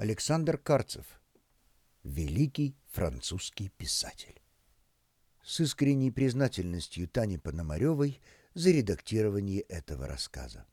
Александр Карцев. Великий французский писатель. С искренней признательностью Тани Пономаревой за редактирование этого рассказа.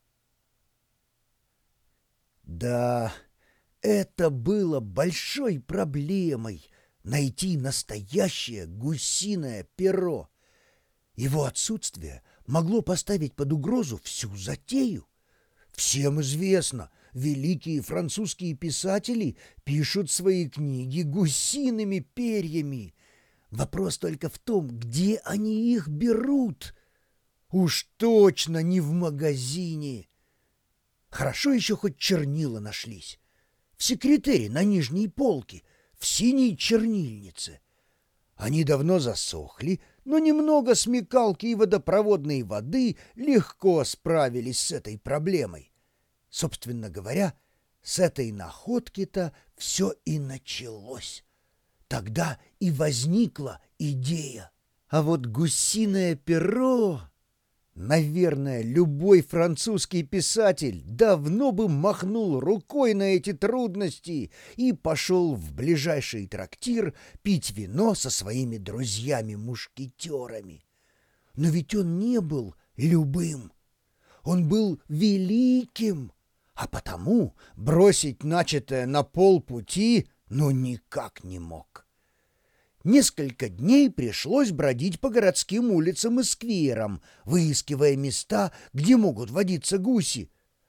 Да, это было большой проблемой — найти настоящее гусиное перо. Его отсутствие могло поставить под угрозу всю затею. Всем известно, великие французские писатели пишут свои книги гусиными перьями. Вопрос только в том, где они их берут. Уж точно не в магазине. Хорошо еще хоть чернила нашлись. В секретере на нижней полке, в синей чернильнице. Они давно засохли, но немного смекалки и водопроводной воды легко справились с этой проблемой. Собственно говоря, с этой находки-то все и началось. Тогда и возникла идея. А вот гусиное перо... Наверное, любой французский писатель давно бы махнул рукой на эти трудности и пошел в ближайший трактир пить вино со своими друзьями-мушкетерами. Но ведь он не был любым. Он был великим, а потому бросить начатое на полпути никак не мог. Несколько дней пришлось бродить по городским улицам и скверам, выискивая места, где могут водиться гуси.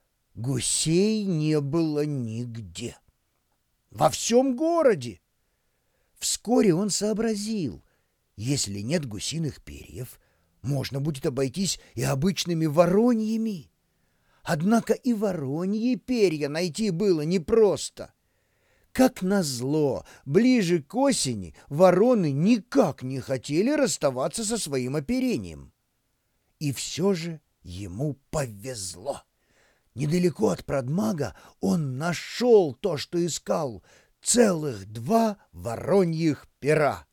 Гусей не было нигде. Во всем городе. Вскоре он сообразил, если нет гусиных перьев, можно будет обойтись и обычными вороньими. Однако и вороньи перья найти было непросто. Как назло, ближе к осени вороны никак не хотели расставаться со своим оперением. И все же ему повезло. Недалеко от Продмага он нашел то, что искал — целых 2 вороньих пера.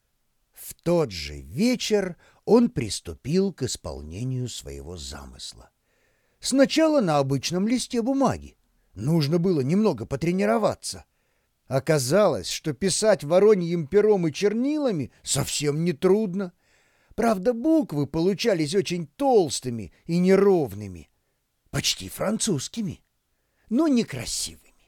В тот же вечер он приступил к исполнению своего замысла. Сначала на обычном листе бумаги. Нужно было немного потренироваться. Оказалось, что писать вороньим пером и чернилами совсем не трудно. Правда, буквы получались очень толстыми и неровными, почти французскими, но некрасивыми.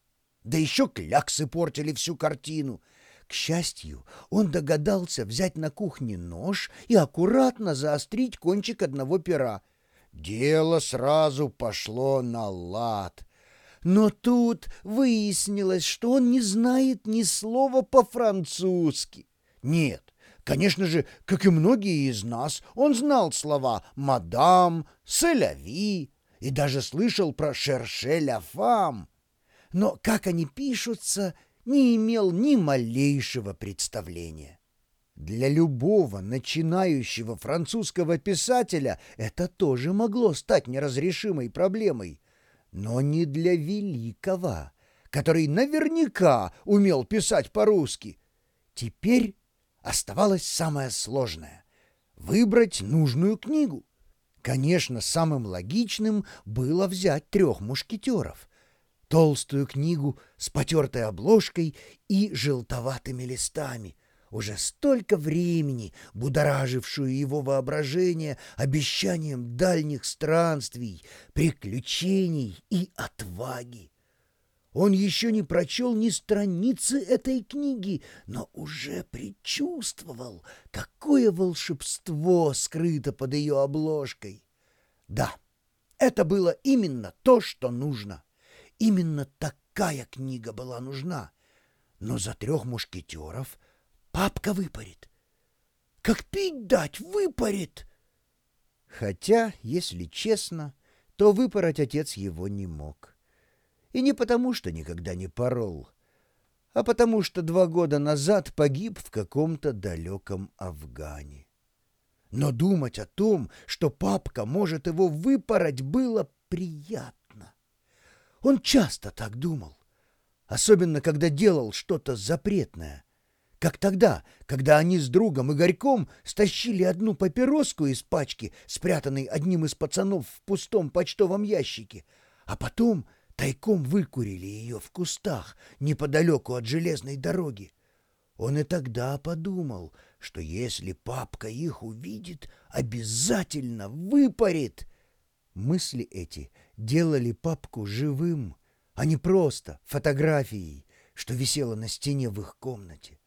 Да еще кляксы портили всю картину. К счастью, он догадался взять на кухне нож и аккуратно заострить кончик одного пера. Дело сразу пошло на лад. Но тут выяснилось, что он не знает ни слова по-французски. Нет, конечно же, как и многие из нас, он знал слова «мадам», «селяви» и даже слышал про «шерше ля фам». Но как они пишутся, не имел ни малейшего представления. Для любого начинающего французского писателя это тоже могло стать неразрешимой проблемой. Но не для великого, который наверняка умел писать по-русски. Теперь оставалось самое сложное — выбрать нужную книгу. Конечно, самым логичным было взять «Трех мушкетеров», толстую книгу с потертой обложкой и желтоватыми листами, уже столько времени будоражившую его воображение обещанием дальних странствий, приключений и отваги. Он еще не прочел ни страницы этой книги, но уже предчувствовал, какое волшебство скрыто под ее обложкой. Да, это было именно то, что нужно. Именно такая книга была нужна. Но за «Трех мушкетеров» папка выпарит. Как пить дать, выпарит. Хотя, если честно, то выпороть отец его не мог. И не потому, что никогда не порол, а потому, что 2 года назад погиб в каком-то далеком Афгане. Но думать о том, что папка может его выпороть, было приятно. Он часто так думал, особенно когда делал что-то запретное. Как тогда, когда они с другом Игорьком стащили одну папироску из пачки, спрятанной одним из пацанов в пустом почтовом ящике, а потом тайком выкурили ее в кустах неподалеку от железной дороги. Он и тогда подумал, что если папка их увидит, обязательно выпарит. Мысли эти делали папку живым, а не просто фотографией, что висело на стене в их комнате.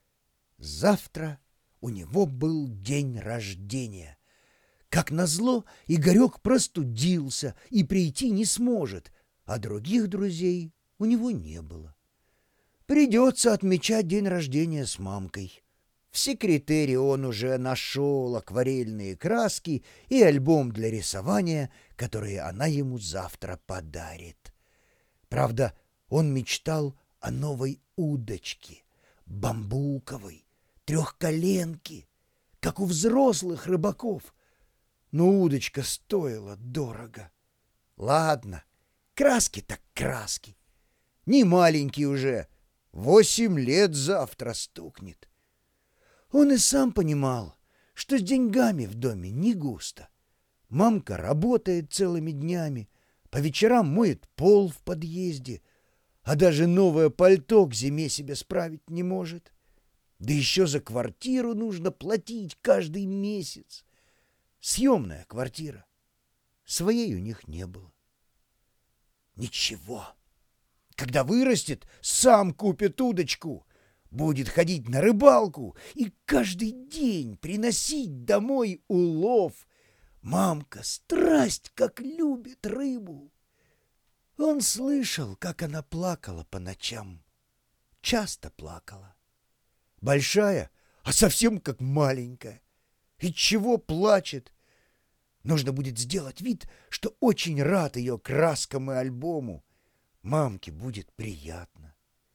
Завтра у него был день рождения. Как назло, Игорек простудился и прийти не сможет, а других друзей у него не было. Придется отмечать день рождения с мамкой. В секретере он уже нашел акварельные краски и альбом для рисования, которые она ему завтра подарит. Правда, он мечтал о новой удочке, бамбуковой, трехколенке, как у взрослых рыбаков. Но удочка стоила дорого. Ладно, краски так краски. Не маленький уже, 8 лет завтра стукнет. Он и сам понимал, что с деньгами в доме не густо. Мамка работает целыми днями, по вечерам моет пол в подъезде, а даже новое пальто к зиме себе справить не может. Да еще за квартиру нужно платить каждый месяц. Съемная квартира. Своей у них не было. Ничего. Когда вырастет, сам купит удочку. Будет ходить на рыбалку и каждый день приносить домой улов. Мамка страсть как любит рыбу. Он слышал, как она плакала по ночам. Часто плакала. Большая, а совсем как маленькая. И чего плачет? Нужно будет сделать вид, что очень рад ее краскам и альбому. Мамке будет приятно.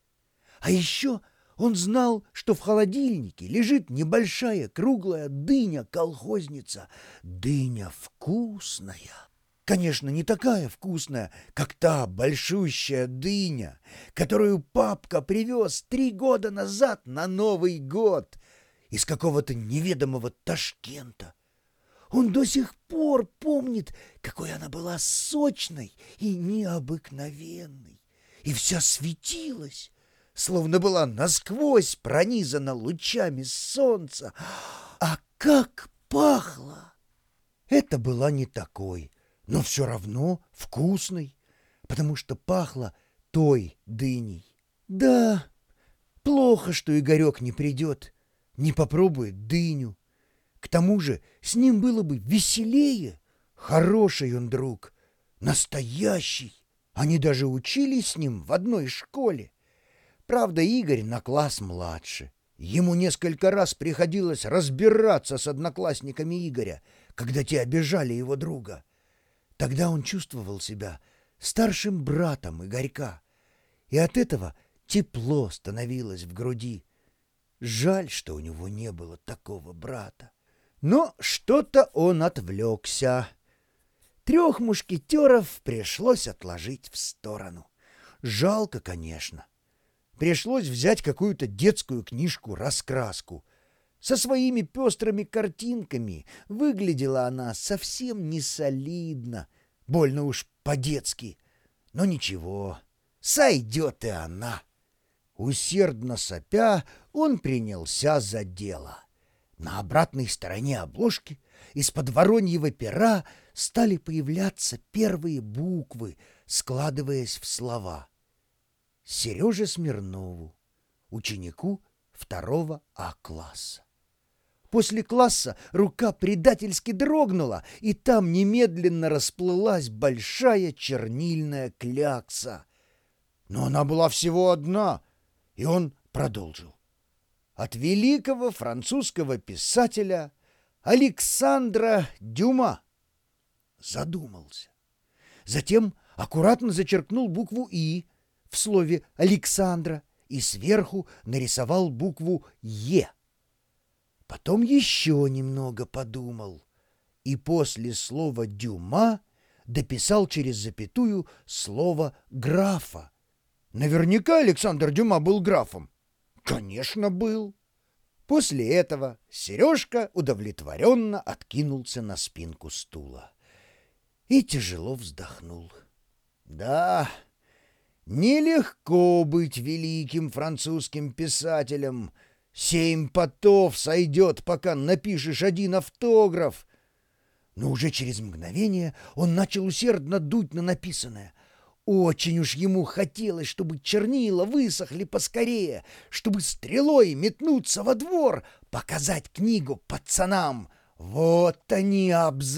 А еще он знал, что в холодильнике лежит небольшая круглая дыня-колхозница. Дыня вкусная. Конечно, не такая вкусная, как та большущая дыня, которую папка привез 3 года назад на Новый год из какого-то неведомого Ташкента. Он до сих пор помнит, какой она была сочной и необыкновенной, и вся светилась, словно была насквозь пронизана лучами солнца. А как пахло! Это была не такой, но все равно вкусной, потому что пахло той дыней. Да, плохо, что Игорек не придет, не попробует дыню. К тому же с ним было бы веселее. Хороший он друг, настоящий. Они даже учились с ним в одной школе. Правда, Игорь на класс младше. Ему несколько раз приходилось разбираться с одноклассниками Игоря, когда те обижали его друга. Тогда он чувствовал себя старшим братом Игорька, и от этого тепло становилось в груди. Жаль, что у него не было такого брата. Но что-то он отвлекся. 3 мушкетеров пришлось отложить в сторону. Жалко, конечно. Пришлось взять какую-то детскую книжку-раскраску. Со своими пестрыми картинками выглядела она совсем не солидно, больно уж по-детски. Но ничего, сойдет и она. Усердно сопя, он принялся за дело. На обратной стороне обложки из-под вороньего пера стали появляться первые буквы, складываясь в слова. Сереже Смирнову, ученику 2 А-класса. После класса рука предательски дрогнула, и там немедленно расплылась большая чернильная клякса. Но она была всего одна, и он продолжил. От великого французского писателя Александра Дюма. Задумался. Затем аккуратно зачеркнул букву «И» в слове «Александра» и сверху нарисовал букву «Е». Потом еще немного подумал и после слова «Дюма» дописал через запятую слово «графа». Наверняка Александр Дюма был графом. Конечно, был. После этого Сережка удовлетворенно откинулся на спинку стула и тяжело вздохнул. Да, Нелегко быть великим французским писателем. 7 потов сойдет, пока напишешь один автограф. Но уже через мгновение он начал усердно дуть на написанное. Очень уж ему хотелось, чтобы чернила высохли поскорее, чтобы стрелой метнуться во двор, показать книгу пацанам. Вот они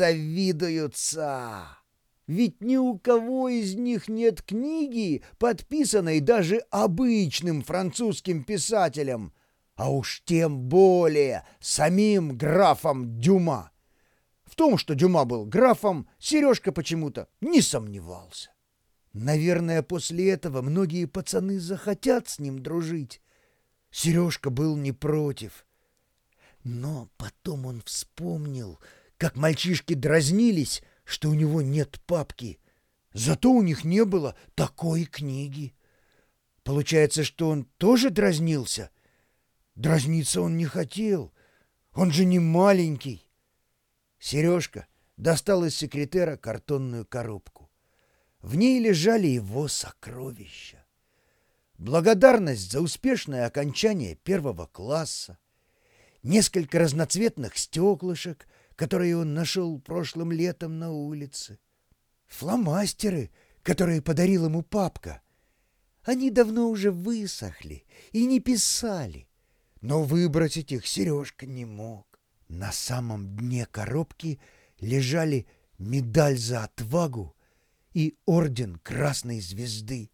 обзавидуются! Ведь ни у кого из них нет книги, подписанной даже обычным французским писателем, а уж тем более самим графом Дюма. В том, что Дюма был графом, Сережка почему-то не сомневался. Наверное, после этого многие пацаны захотят с ним дружить. Сережка был не против. Но потом он вспомнил, как мальчишки дразнились, что у него нет папки. Зато у них не было такой книги. Получается, что он тоже дразнился? Дразниться он не хотел. Он же не маленький. Сережка достал из секретера картонную коробку. В ней лежали его сокровища. Благодарность за успешное окончание 1 класса, несколько разноцветных стеклышек, которые он нашел прошлым летом на улице, фломастеры, которые подарил ему папка. Они давно уже высохли и не писали, но выбросить их Сережка не мог. На самом дне коробки лежали медаль за отвагу и орден Красной Звезды.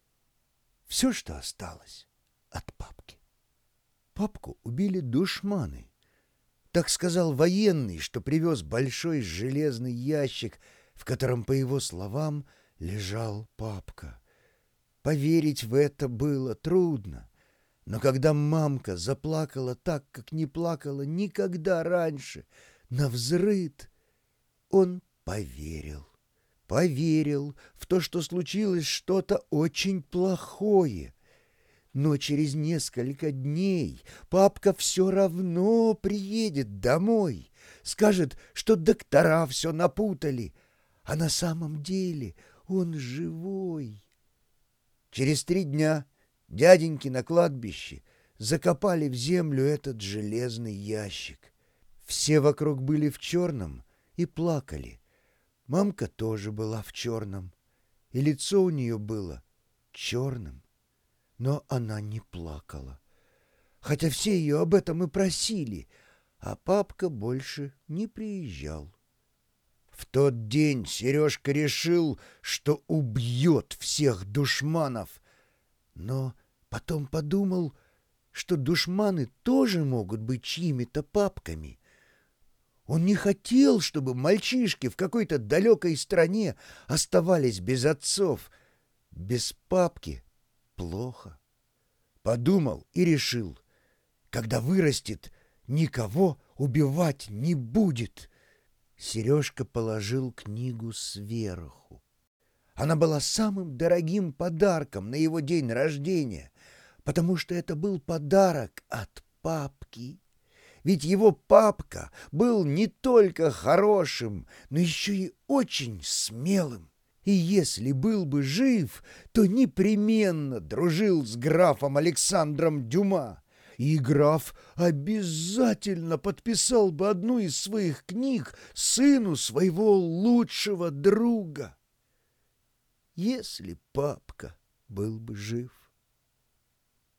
Все, что осталось от папки. Папку убили душманы. Так сказал военный, что привез большой железный ящик, в котором, по его словам, лежал папка. Поверить в это было трудно. Но когда мамка заплакала так, как не плакала никогда раньше, навзрыд, он поверил. Поверил в то, что случилось что-то очень плохое. Но через несколько дней папка все равно приедет домой, скажет, что доктора все напутали, а на самом деле он живой. Через 3 дня дяденьки на кладбище закопали в землю этот железный ящик. Все вокруг были в черном и плакали. Мамка тоже была в черном, и лицо у нее было черным. Но она не плакала, хотя все ее об этом и просили, а папка больше не приезжал. В тот день Сережка решил, что убьет всех душманов, но потом подумал, что душманы тоже могут быть чьими-то папками. Он не хотел, чтобы мальчишки в какой-то далекой стране оставались без отцов. Без папки плохо. Подумал и решил, когда вырастет, никого убивать не будет. Сережка положил книгу сверху. Она была самым дорогим подарком на его день рождения, потому что это был подарок от папки. Ведь его папка был не только хорошим, но еще и очень смелым. И если был бы жив, то непременно дружил с графом Александром Дюма. И граф обязательно подписал бы одну из своих книг сыну своего лучшего друга. Если папка был бы жив.